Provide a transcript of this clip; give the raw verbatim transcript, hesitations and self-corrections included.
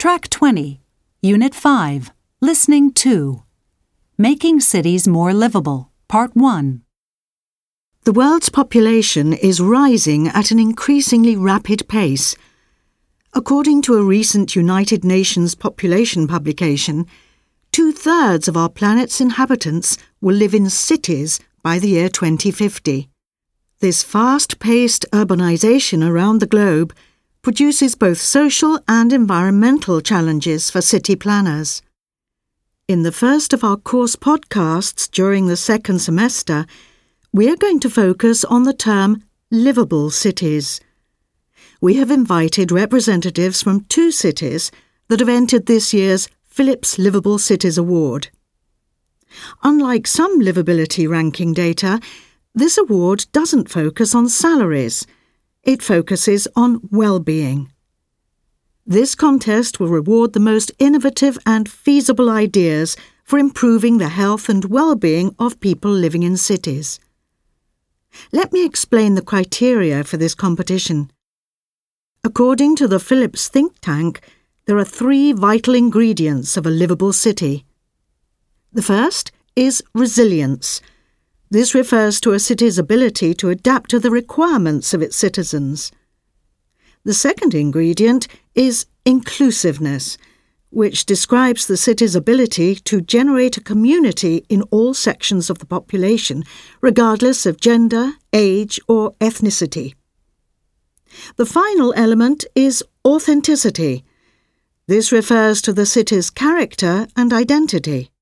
Track twenty, Unit five, Listening two. Making Cities More Livable, Part one. The world's population is rising at an increasingly rapid pace. According to a recent United Nations population publication, two-thirds of our planet's inhabitants will live in cities by the year twenty fifty. This fast-paced urbanization around the globe produces both social and environmental challenges for city planners. In the first of our course podcasts during the second semester, we are going to focus on the term livable cities. We have invited representatives from two cities that have entered this year's Philips Livable Cities Award. Unlike some livability ranking data, this award doesn't focus on salaries. It focuses on well-being. This contest will reward the most innovative and feasible ideas for improving the health and well-being of people living in cities. Let me explain the criteria for this competition. According to the Philips think tank, there are three vital ingredients of a livable city. The first is resilience. This refers to a city's ability to adapt to the requirements of its citizens. The second ingredient is inclusiveness, which describes the city's ability to generate a community in all sections of the population, regardless of gender, age, or ethnicity. The final element is authenticity. This refers to the city's character and identity.